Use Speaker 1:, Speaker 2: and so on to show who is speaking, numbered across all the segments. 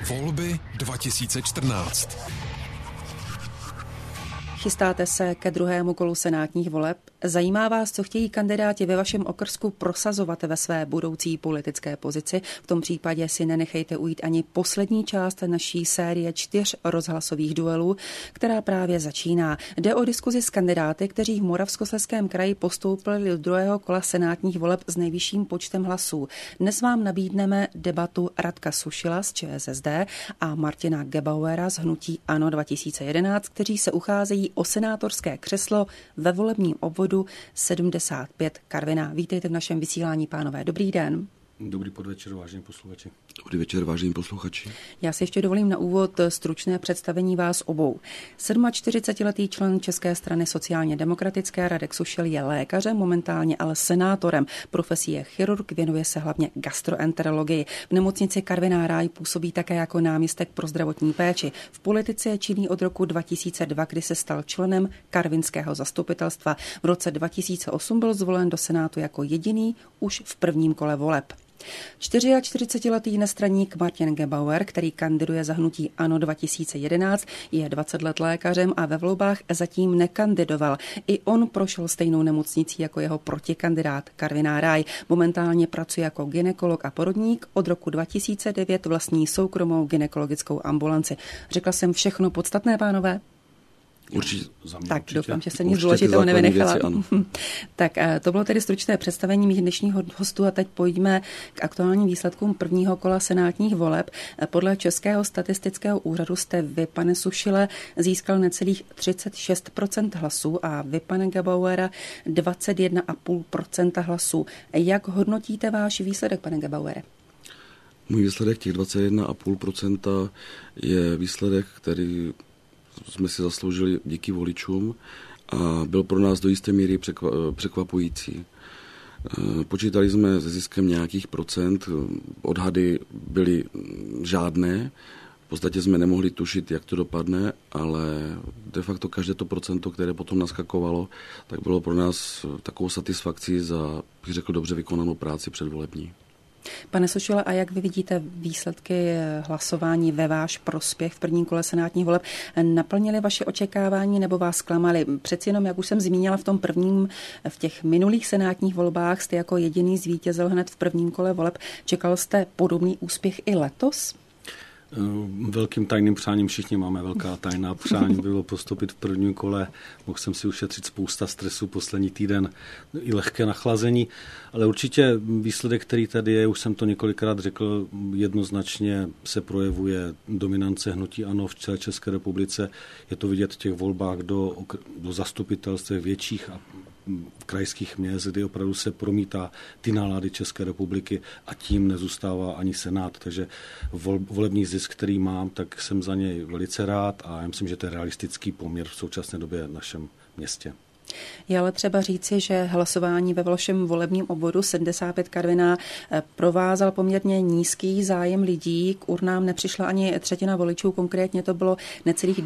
Speaker 1: Volby 2014.
Speaker 2: Chystáte se ke druhému kolu senátních voleb? Zajímá vás, co chtějí kandidáti ve vašem okrsku prosazovat ve své budoucí politické pozici? V tom případě si nenechejte ujít ani poslední část naší série 4 rozhlasových duelů, která právě začíná. Jde o diskuzi s kandidáty, kteří v Moravskoslezském kraji postoupili do druhého kola senátních voleb s nejvyšším počtem hlasů. Dnes vám nabídneme debatu Radka Sušila z ČSSD a Martina Gebauera z hnutí ANO 2011, kteří se ucházejí o senátorské křeslo ve volebním obvodu 75 Karviná. Vítejte v našem vysílání, pánové. Dobrý den.
Speaker 3: Dobrý podvečer, vážení posluchači.
Speaker 4: Dobrý večer, vážení posluchači.
Speaker 2: Já si ještě dovolím na úvod stručné představení vás obou. 47letý člen České strany sociálně demokratické Radek Sušil je lékařem, momentálně ale senátorem. Profesí je chirurg, věnuje se hlavně gastroenterologii. V nemocnici Karviná Ráj působí také jako náměstek pro zdravotní péči. V politice je činný od roku 2002, kdy se stal členem karvinského zastupitelstva. V roce 2008 byl zvolen do Senátu jako jediný už v prvním kole voleb. 44letý nestraník Martin Gebauer, který kandiduje za hnutí ANO 2011, je 20 let lékařem a ve volbách zatím nekandidoval. I on prošel stejnou nemocnicí jako jeho protikandidát Karviná Ráj. Momentálně pracuje jako gynekolog a porodník. Od roku 2009 vlastní soukromou gynekologickou ambulanci. Řekla jsem všechno podstatné, pánové?
Speaker 4: Určitě.
Speaker 2: Tak doufám, že se nic důležitého nevynechala. Tak to bylo tedy stručné představení mých dnešních hostů a teď pojďme k aktuálním výsledkům prvního kola senátních voleb. Podle Českého statistického úřadu jste vy, pane Sušile, získal necelých 36% hlasů a vy, pane Gebauera, 21,5% hlasů. Jak hodnotíte váš výsledek, pane Gebauere?
Speaker 4: Můj výsledek těch 21,5% je výsledek, který jsme si zasloužili díky voličům a byl pro nás do jisté míry překvapující. Počítali jsme se ziskem nějakých procent, odhady byly žádné, v podstatě jsme nemohli tušit, jak to dopadne, ale de facto každé to procento, které potom naskakovalo, tak bylo pro nás takovou satisfakcí za, bych řekl, dobře vykonanou práci předvolební.
Speaker 2: Pane Sušile, a jak vy vidíte výsledky hlasování ve váš prospěch v prvním kole senátních voleb? Naplnili vaše očekávání nebo vás zklamali? Přeci jenom, jak už jsem zmínila v těch minulých senátních volbách jste jako jediný zvítězil hned v prvním kole voleb. Čekal jste podobný úspěch i letos?
Speaker 3: Velkým tajným přáním, všichni máme velká tajná přání, bylo postupit v prvním kole. Mohl jsem si ušetřit spousta stresu poslední týden i lehké nachlazení, ale určitě výsledek, který tady je, už jsem to několikrát řekl, jednoznačně se projevuje dominance hnutí ANO v celé České republice. Je to vidět v těch volbách do zastupitelstv větších a krajských měst, kdy opravdu se promítá ty nálady České republiky a tím nezůstává ani Senát. Takže volební zisk, který mám, tak jsem za něj velice rád a já myslím, že to je realistický poměr v současné době v našem městě.
Speaker 2: Je ale třeba říci, že hlasování ve vašem volebním obvodu 75 Karviná provázal poměrně nízký zájem lidí. K urnám nepřišla ani třetina voličů, konkrétně to bylo necelých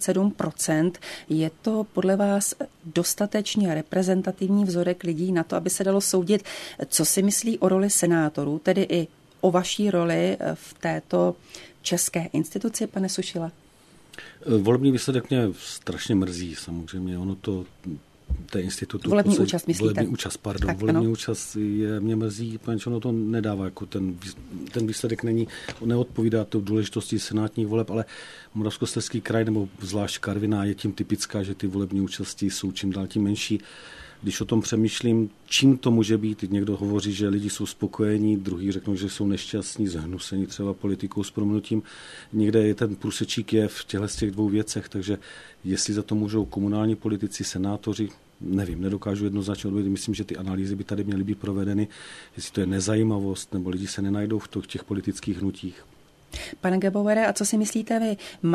Speaker 2: 27%. Je to podle vás dostatečně reprezentativní vzorek lidí na to, aby se dalo soudit, co si myslí o roli senátorů, tedy i o vaší roli v této české instituci, pane Sušile?
Speaker 3: Volební výsledek mě strašně mrzí, samozřejmě. Ono to té institutu...
Speaker 2: Volební účast, myslíte?
Speaker 3: Volební účast mě mrzí, protože ono to nedává, jako ten výsledek neodpovídá to důležitosti senátních voleb, ale Moravskoslezský kraj nebo zvlášť Karviná je tím typická, že ty volební účasti jsou čím dál tím menší. Když o tom přemýšlím, čím to může být, někdo hovoří, že lidi jsou spokojení, druhý řeknou, že jsou nešťastní, zhnusení třeba politikou s prominutím. Někde je ten průsečík je v těch dvou věcech, takže jestli za to můžou komunální politici, senátoři, nevím, nedokážu jednoznačně odpovědět. Myslím, že ty analýzy by tady měly být provedeny, jestli to je nezajímavost, nebo lidi se nenajdou v těch politických hnutích.
Speaker 2: Pane Gebauere, a co si myslíte vy?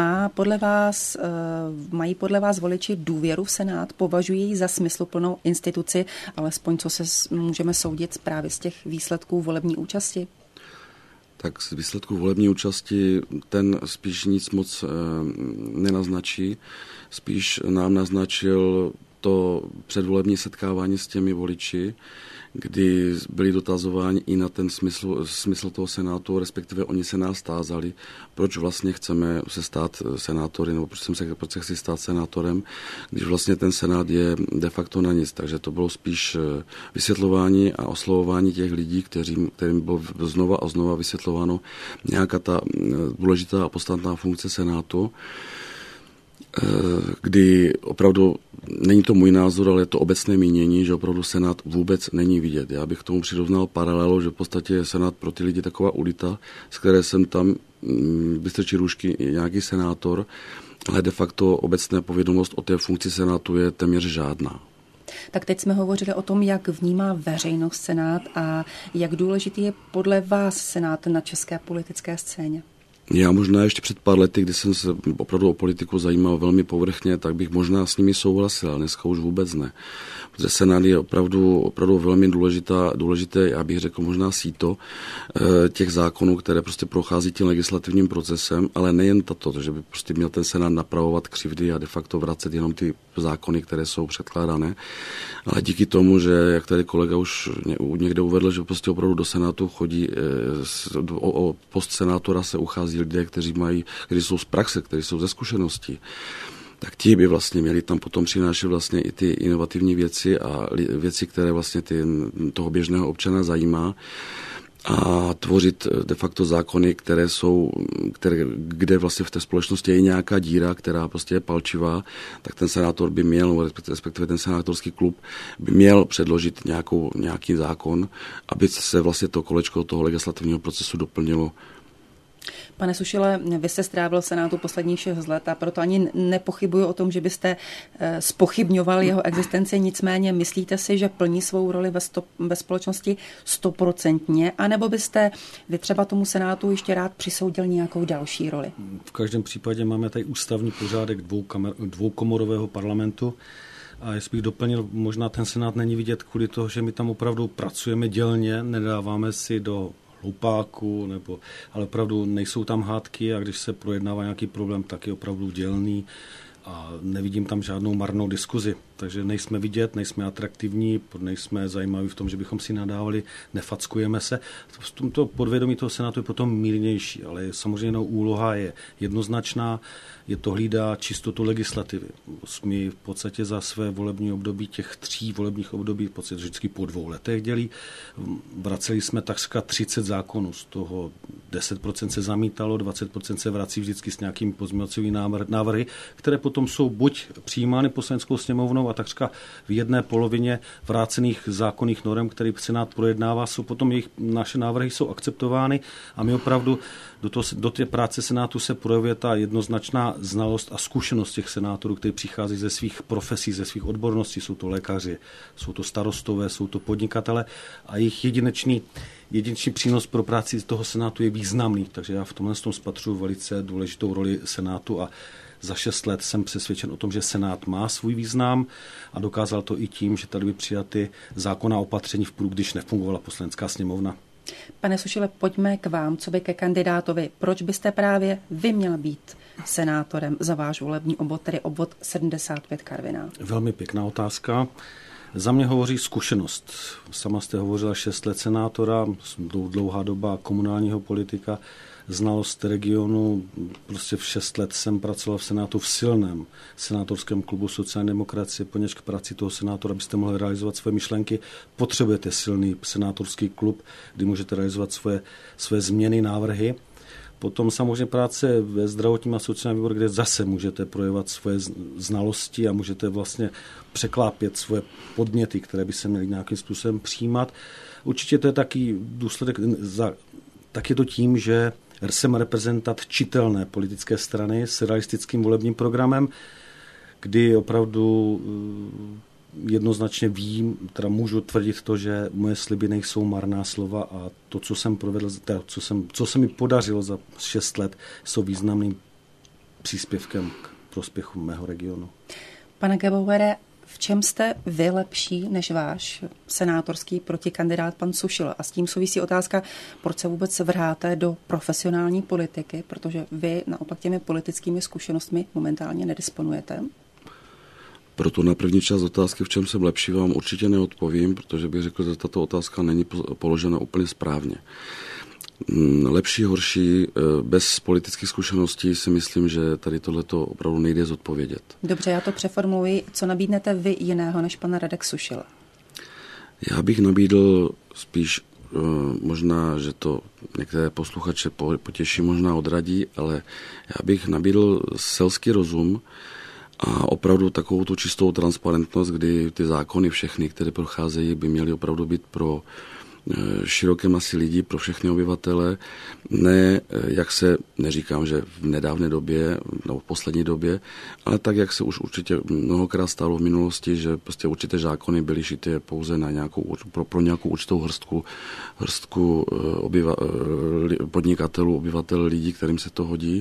Speaker 2: Mají podle vás voliči důvěru v Senát? Považují ji za smysluplnou instituci, alespoň co se můžeme soudit právě z těch výsledků volební účasti?
Speaker 4: Tak z výsledku volební účasti ten spíš nic moc nenaznačí. Spíš nám naznačil to předvolební setkávání s těmi voliči, kdy byli dotazováni i na ten smysl toho senátu, respektive oni se nás tázali, proč vlastně chceme se stát senátory, nebo proč se chci stát senátorem, když vlastně ten senát je de facto na nic. Takže to bylo spíš vysvětlování a oslovování těch lidí, kterým bylo znova a znova vysvětlováno nějaká ta důležitá a podstatná funkce senátu, kdy opravdu, není to můj názor, ale je to obecné mínění, že opravdu senát vůbec není vidět. Já bych k tomu přirovnal paralelu, že v podstatě je senát pro ty lidi taková ulita, z které jsem tam vystrčí růžky nějaký senátor, ale de facto obecná povědomost o té funkci senátu je téměř žádná.
Speaker 2: Tak teď jsme hovořili o tom, jak vnímá veřejnost senát a jak důležitý je podle vás senát na české politické scéně.
Speaker 4: Já možná ještě před pár lety, kdy jsem se opravdu o politiku zajímal velmi povrchně, tak bych možná s nimi souhlasil, ale dneska už vůbec ne. Protože senát je opravdu velmi důležité, já bych řekl možná síto těch zákonů, které prostě prochází tím legislativním procesem, ale nejen tato, že by prostě měl ten senát napravovat křivdy a de facto vracet jenom ty zákony, které jsou předkládané. Ale díky tomu, že jak tady kolega už někde uvedl, že prostě opravdu do senátu chodí, o post senátora se uchází lidé, kteří jsou z praxe, kteří jsou ze zkušeností, tak ti by vlastně měli tam potom přinášet vlastně i ty inovativní věci a věci, které vlastně toho běžného občana zajímá a tvořit de facto zákony, kde vlastně v té společnosti je nějaká díra, která prostě je palčivá, tak ten senátor by měl, respektive ten senátorský klub by měl předložit nějaký zákon, aby se vlastně to kolečko toho legislativního procesu doplnilo.
Speaker 2: Pane Sušile, vy jste strávil v senátu posledních 6 let a proto ani nepochybuju o tom, že byste zpochybňoval jeho existenci, nicméně myslíte si, že plní svou roli ve společnosti 100%, anebo byste vy třeba tomu senátu ještě rád přisoudil nějakou další roli?
Speaker 3: V každém případě máme tady ústavní pořádek dvoukomorového parlamentu. A jestli bych doplnil, možná ten senát není vidět kvůli toho, že my tam opravdu pracujeme dělně, nedáváme si do hlupáku, ale opravdu nejsou tam hádky a když se projednává nějaký problém, tak je opravdu dělný a nevidím tam žádnou marnou diskuzi. Takže nejsme vidět, nejsme atraktivní, nejsme zajímaví v tom, že bychom si nadávali, nefackujeme se. V tomto podvědomí toho senátu je potom mírnější, ale samozřejmě úloha je jednoznačná, je to hlídá čistotu legislativy. My v podstatě za své volební období, těch 3 volebních období, v podstatě vždycky po 2 letech dělí, vraceli jsme takřka 30 zákonů, z toho 10% se zamítalo, 20% se vrací vždycky s nějakými pozměňovacími návrhy, které potom jsou buď přijímány poslaneckou sněmovnou a takřka v 1/2 vrácených zákonných norem, které senát projednává, jsou potom naše návrhy jsou akceptovány a my opravdu do té práce senátu se projevuje ta jednoznačná znalost a zkušenost těch senátorů, kteří přichází ze svých profesí, ze svých odborností, jsou to lékaři, jsou to starostové, jsou to podnikatele a jejich jedinečný přínos pro práci toho senátu je významný, takže já v tomhle spatřuji velice důležitou roli senátu a za 6 let jsem přesvědčen o tom, že senát má svůj význam a dokázal to i tím, že tady by přijaty zákonná opatření v průběhu, když nefungovala poslanecká sněmovna.
Speaker 2: Pane Sušile, pojďme k vám, co by ke kandidátovi. Proč byste právě vy měl být senátorem za váš volební obvod, tedy obvod 75 Karviná?
Speaker 3: Velmi pěkná otázka. Za mě hovoří zkušenost. Sama jste hovořila 6 let senátora, dlouhá doba komunálního politika, znalost regionu. Prostě v 6 let jsem pracoval v senátu v silném senátorském klubu sociální demokracie, poněvadž k práci toho senátora, abyste mohli realizovat své myšlenky, potřebujete silný senátorský klub, kdy můžete realizovat své změny, návrhy. Potom samozřejmě práce ve zdravotním a sociálním výboru, kde zase můžete projevovat svoje znalosti a můžete vlastně překlápět svoje podněty, které by se měly nějakým způsobem přijímat. Určitě to je taky důsledek, tak je to tím, že jsem reprezentant čitelné politické strany s realistickým volebním programem, kdy opravdu jednoznačně vím, teda můžu tvrdit to, že moje sliby nejsou marná slova a to, co jsem provedl, co se mi podařilo za 6 let, jsou významným příspěvkem k prospěchu mého regionu.
Speaker 2: Pane Gebauere, v čem jste vy lepší než váš senátorský protikandidát pan Sušil? A s tím souvisí otázka, proč se vůbec vrháte do profesionální politiky, protože vy naopak těmi politickými zkušenostmi momentálně nedisponujete?
Speaker 4: Proto na první část otázky, v čem jsem lepší, vám určitě neodpovím, protože bych řekl, že tato otázka není položena úplně správně. Lepší, horší, bez politických zkušeností si myslím, že tady tohleto opravdu nejde zodpovědět.
Speaker 2: Dobře, já to přeformuluji. Co nabídnete vy jiného než pan Radek Sušil?
Speaker 4: Já bych nabídl spíš, možná, že to některé posluchače potěší, možná odradí, ale já bych nabídl selský rozum a opravdu takovou tu čistou transparentnost, kdy ty zákony všechny, které procházejí, by měly opravdu být pro široké masy lidí, pro všechny obyvatele, ne, jak se, neříkám, že v nedávné době, nebo v poslední době, ale tak, jak se už určitě mnohokrát stalo v minulosti, že prostě určité zákony byly šité pouze na nějakou, pro nějakou určitou hrstku podnikatelů, obyvatel, lidí, kterým se to hodí.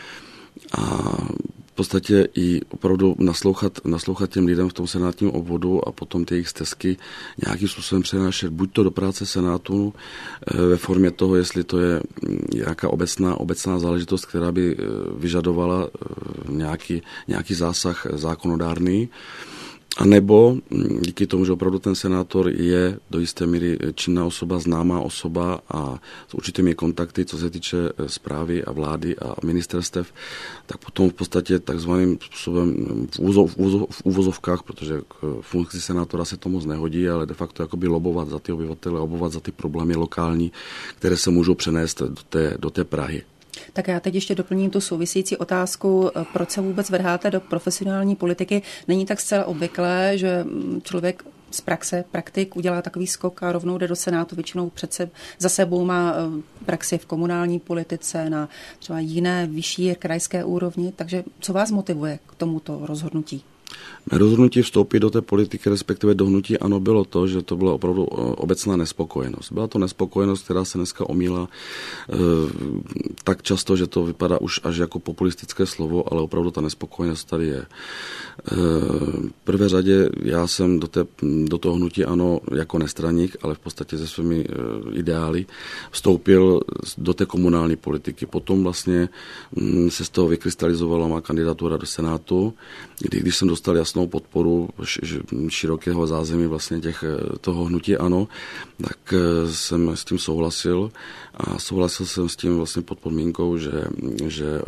Speaker 4: A v podstatě i opravdu naslouchat těm lidem v tom senátním obvodu a potom ty jejich stesky nějakým způsobem přenášet buď to do práce senátu ve formě toho, jestli to je nějaká obecná záležitost, která by vyžadovala nějaký zásah zákonodárný, a nebo díky tomu, že opravdu ten senátor je do jisté míry činná osoba, známá osoba a s určitými kontakty, co se týče správy a vlády a ministerstev, tak potom v podstatě takzvaným způsobem v úvozovkách, protože k funkci senátora se to moc nehodí, ale de facto jakoby lobovat za ty obyvatele, lobovat za ty problémy lokální, které se můžou přenést do té Prahy.
Speaker 2: Tak já teď ještě doplním tu související otázku, proč se vůbec vrháte do profesionální politiky. Není tak zcela obvyklé, že člověk z praxe, praktik udělá takový skok a rovnou jde do Senátu, většinou za sebou má praxi v komunální politice na třeba jiné vyšší krajské úrovni, takže co vás motivuje k tomuto rozhodnutí?
Speaker 4: Mé rozhodnutí vstoupit do té politiky, respektive do hnutí ANO, bylo to, že to byla opravdu obecná nespokojenost. Byla to nespokojenost, která se dneska omílá tak často, že to vypadá už až jako populistické slovo, ale opravdu ta nespokojenost tady je. V prvé řadě já jsem do toho hnutí ANO jako nestraník, ale v podstatě se svými ideály vstoupil do té komunální politiky. Potom vlastně se z toho vykrystalizovala má kandidatura do Senátu, když jsem dostal jasnou podporu širokého zázemí vlastně toho hnutí ANO, tak jsem s tím souhlasil a souhlasil jsem s tím vlastně pod podmínkou, že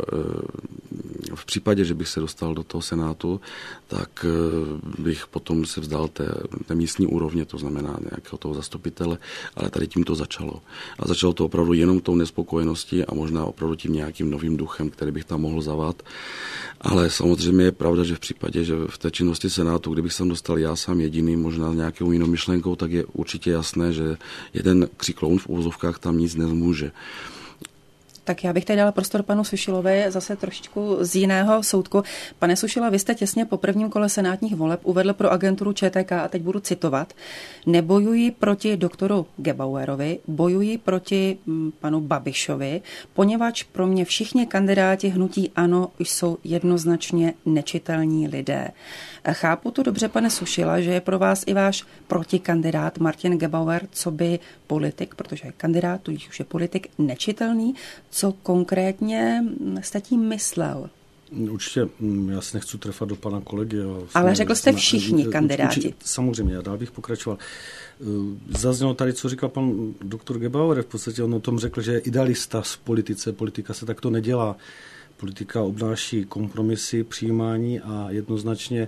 Speaker 4: v případě, že bych se dostal do toho Senátu, tak bych potom se vzdal té místní úrovně, to znamená nějakého toho zastupitele, ale tady tím to začalo. A začalo to opravdu jenom tou nespokojeností a možná opravdu tím nějakým novým duchem, který bych tam mohl zavát. Ale samozřejmě je pravda, že v případě, že v té činnosti Senátu, kdybych se dostal já sám jediný, možná s nějakou jinou myšlenkou, tak je určitě jasné, že jeden křikloun v uvozovkách tam nic nezmůže.
Speaker 2: Tak já bych tady dala prostor panu Sušilovi zase trošičku z jiného soudku. Pane Sušila, vy jste těsně po prvním kole senátních voleb uvedl pro agenturu ČTK, a teď budu citovat, nebojuji proti doktoru Gebauerovi, bojuji proti panu Babišovi, poněvadž pro mě všichni kandidáti hnutí ANO jsou jednoznačně nečitelní lidé. Chápu to dobře, pane Sušila, že je pro vás i váš protikandidát Martin Gebauer, co by politik, protože je kandidát, tudíž už je politik, nečitelný. Co konkrétně jste tím myslel?
Speaker 3: Určitě, já se nechci trefat do pana kolegy.
Speaker 2: Ale řekl jste všichni kandidáti.
Speaker 3: Samozřejmě, já dál bych pokračoval. Zaznělo tady, co říkal pan doktor Gebauer, v podstatě on o tom řekl, že je idealista v politice, politika se takto nedělá. Politika obnáší kompromisy, přijímání a jednoznačně,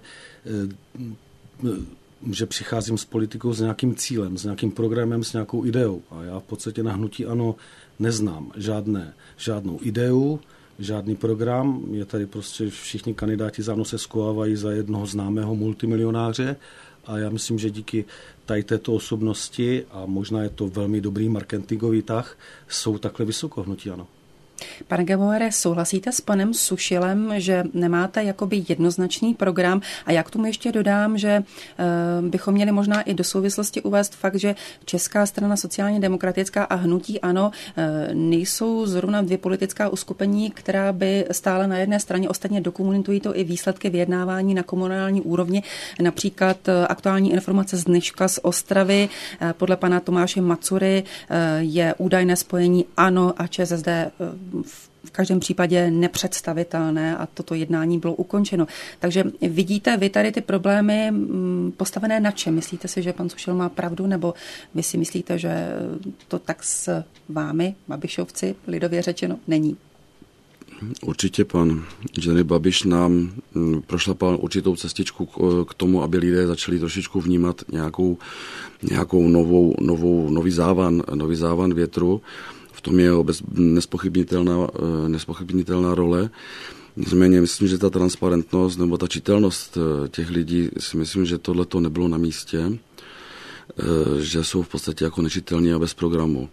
Speaker 3: že přicházím s politikou s nějakým cílem, s nějakým programem, s nějakou ideou. A já v podstatě na hnutí ANO neznám žádnou ideu, žádný program. Je tady prostě všichni kandidáti za mnou se schovávají za jednoho známého multimilionáře a já myslím, že díky tady této osobnosti a možná je to velmi dobrý marketingový tah, jsou takhle vysoko hnutí ANO.
Speaker 2: Pane Gebauere, souhlasíte s panem Sušilem, že nemáte jakoby jednoznačný program a já k tomu ještě dodám, že bychom měli možná i do souvislosti uvést fakt, že Česká strana sociálně demokratická a hnutí ANO nejsou zrovna dvě politická uskupení, která by stála na jedné straně, ostatně dokumentují to i výsledky vyjednávání na komunální úrovni, například aktuální informace z dneška z Ostravy, podle pana Tomáše Macury je údajné spojení ANO a ČSSD v v každém případě nepředstavitelné a toto jednání bylo ukončeno. Takže vidíte vy tady ty problémy postavené na čem? Myslíte si, že pan Sušil má pravdu, nebo vy si myslíte, že to tak s vámi, Babišovci, lidově řečeno, není?
Speaker 4: Určitě pan Andrej Babiš nám prošlapal určitou cestičku k tomu, aby lidé začali trošičku vnímat nějakou nový závan větru. V tom je nespochybnitelná role. Nicméně myslím, že ta transparentnost nebo ta čitelnost těch lidí, si myslím, že tohleto nebylo na místě, že jsou v podstatě jako nečitelní a bez programu.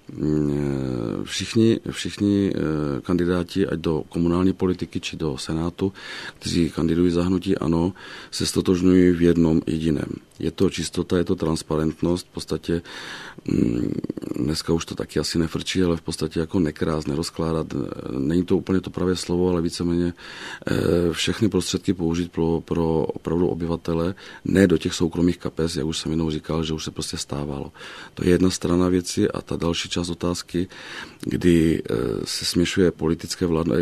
Speaker 4: Všichni kandidáti, ať do komunální politiky, či do Senátu, kteří kandidují za hnutí ANO, se stotožňují v jednom jediném. Je to čistota, je to transparentnost, v podstatě dneska už to taky asi nefrčí, ale v podstatě jako nekrást, nerozkládat. Není to úplně to pravé slovo, ale víceméně všechny prostředky použít pro opravdu obyvatele, ne do těch soukromých kapes, jak už jsem jednou říkal, že už se prostě stávalo. To je jedna strana věci a ta další část otázky, kdy se směšuje politické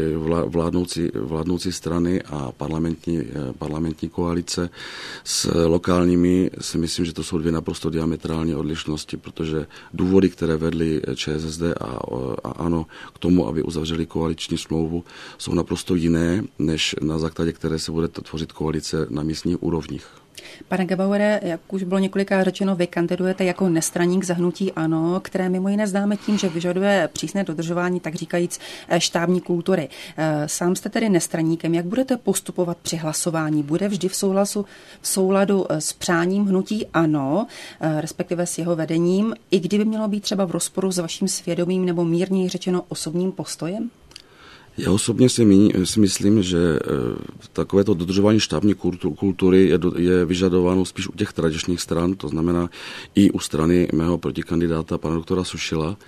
Speaker 4: vládnoucí strany a parlamentní koalice s lokálními, si myslím, že to jsou dvě naprosto diametrální odlišnosti, protože důvody, které vedly ČSSD a ANO k tomu, aby uzavřeli koaliční smlouvu, jsou naprosto jiné, než na základě které se bude tvořit koalice na místních úrovních.
Speaker 2: Pane Gebauere, jak už bylo několikrát řečeno, vy kandidujete jako nestraník za hnutí ANO, které mimo jiné známe tím, že vyžaduje přísné dodržování, tak říkajíc, štábní kultury. Sám jste tedy nestraníkem. Jak budete postupovat při hlasování? Bude vždy v souladu s přáním hnutí ANO, respektive s jeho vedením, i kdyby mělo být třeba v rozporu s vaším svědomím nebo mírněji řečeno osobním postojem?
Speaker 4: Já osobně si myslím, že takovéto dodržování štábní kultury je vyžadováno spíš u těch tradičních stran, to znamená i u strany mého protikandidáta, pana doktora Sušila.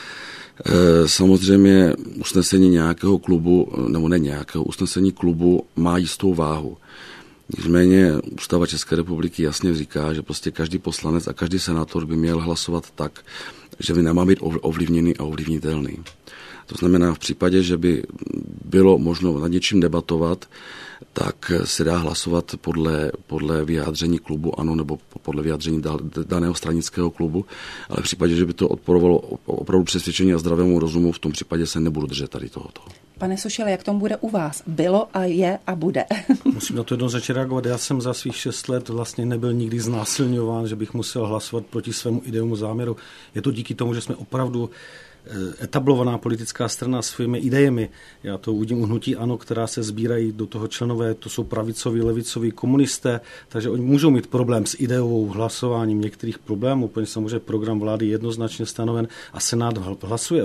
Speaker 4: Samozřejmě usnesení nějakého klubu, nebo ne nějakého, usnesení klubu má jistou váhu. Nicméně Ústava České republiky jasně říká, že prostě každý poslanec a každý senátor by měl hlasovat tak, že by nemá být ovlivněný a ovlivnitelný. To znamená, v případě, že by bylo možno nad něčím debatovat, tak se dá hlasovat podle vyjádření klubu ANO nebo podle vyjádření daného stranického klubu, ale v případě, že by to odporovalo opravdu přesvědčení a zdravému rozumu, v tom případě se nebudu držet tady tohoto.
Speaker 2: Pane Sušile, jak tomu bude u vás? Bylo a je a bude.
Speaker 3: Musím na to jednoznačně reagovat. Já jsem za svých 6 let vlastně nebyl nikdy znásilňován, že bych musel hlasovat proti svému ideovému záměru. Je to díky tomu, že jsme opravdu etablovaná politická strana svými idejemi. Já to uvidím u hnutí ANO, která se sbírají do toho členové, to jsou pravicoví, levicoví komunisté, takže oni můžou mít problém s ideovou hlasováním některých problémů, protože samozřejmě program vlády je jednoznačně stanoven a Senát hlasuje o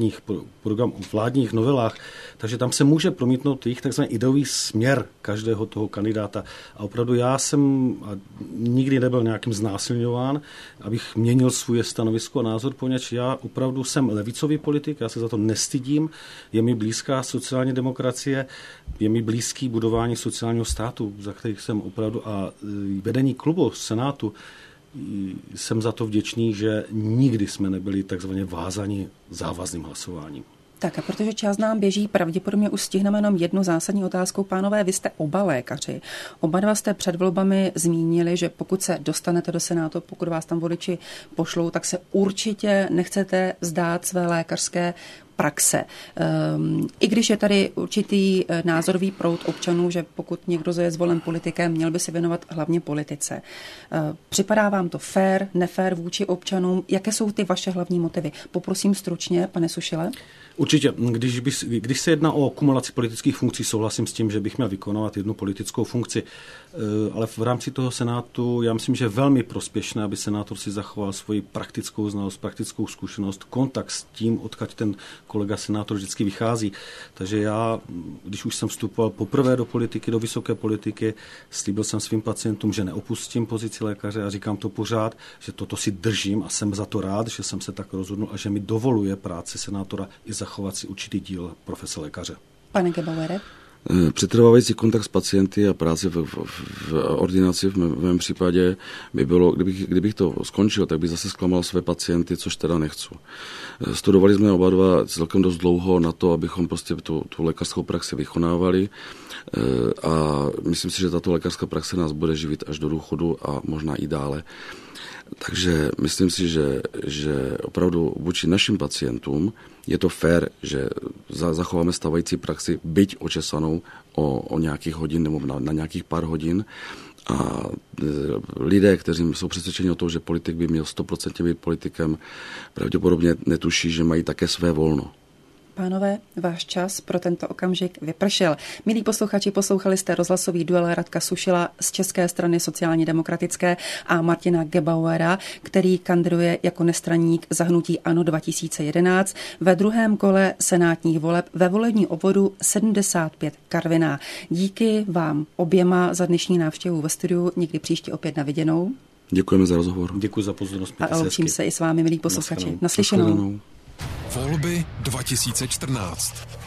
Speaker 3: vládních novelách, takže tam se může promítnout jejich takzvaný ideový směr každého toho kandidáta. A opravdu já jsem nikdy nebyl nějakým znásilňován, abych měnil svůj stanovisko a názor, poněvadž já opravdu jsem levicový politik, já se za to nestydím, je mi blízká sociální demokracie, je mi blízký budování sociálního státu, za kterých jsem opravdu a vedení klubu Senátu jsem za to vděčný, že nikdy jsme nebyli takzvaně vázaní závazným hlasováním.
Speaker 2: Tak a protože čas nám běží, pravděpodobně už stihneme jenom jednu zásadní otázku. Pánové, vy jste oba lékaři. Oba dva jste před volbami zmínili, že pokud se dostanete do Senátu, pokud vás tam voliči pošlou, tak se určitě nechcete vzdát své lékařské praxe. I když je tady určitý názorový proud občanů, že pokud někdo je zvolen politikem, měl by se věnovat hlavně politice. Připadá vám to fér, nefér vůči občanům? Jaké jsou ty vaše hlavní motivy? Poprosím stručně, pane Sušile.
Speaker 3: Určitě. Když se jedná o kumulaci politických funkcí, souhlasím s tím, že bych měl vykonávat jednu politickou funkci, ale v rámci toho Senátu já myslím, že je velmi prospěšné, aby senátor si zachoval svoji praktickou znalost, praktickou zkušenost, kontakt s tím, odkud ten kolega senátor vždycky vychází. Takže já, když už jsem vstupoval poprvé do politiky, do vysoké politiky, slíbil jsem svým pacientům, že neopustím pozici lékaře a říkám to pořád, že toto si držím a jsem za to rád, že jsem se tak rozhodnul a že mi dovoluje práce senátora i zachovat si určitý díl profese lékaře.
Speaker 2: Pane Gebauere?
Speaker 4: Přetrvávající kontakt s pacienty a práce v ordinaci v mém případě by bylo, kdybych to skončil, tak bych zase zklamal své pacienty, což teda nechci. Studovali jsme oba dva celkem dost dlouho na to, abychom prostě tu lékařskou praxi vykonávali a myslím si, že tato lékařská praxe nás bude živit až do důchodu a možná i dále. Takže myslím si, že opravdu vůči našim pacientům je to fér, že zachováme stávající praxi, byť očesanou o nějakých hodin nebo na nějakých pár hodin. A lidé, kteří jsou přesvědčeni o tom, že politik by měl 100% být politikem, pravděpodobně netuší, že mají také své volno.
Speaker 2: Pánové, váš čas pro tento okamžik vypršel. Milí posluchači, poslouchali jste rozhlasový duel Radka Sušila z České strany sociálně demokratické a Martina Gebauera, který kandiduje jako nestraník za hnutí ANO 2011 ve druhém kole senátních voleb ve volební obvodu 75 Karviná. Díky vám oběma za dnešní návštěvu ve studiu, někdy příště opět na viděnou.
Speaker 4: Děkujeme za rozhovor.
Speaker 3: Děkuji za pozornost.
Speaker 2: A loučím se i s vámi, milí posluchači. Naslyšenou.
Speaker 1: Volby 2014.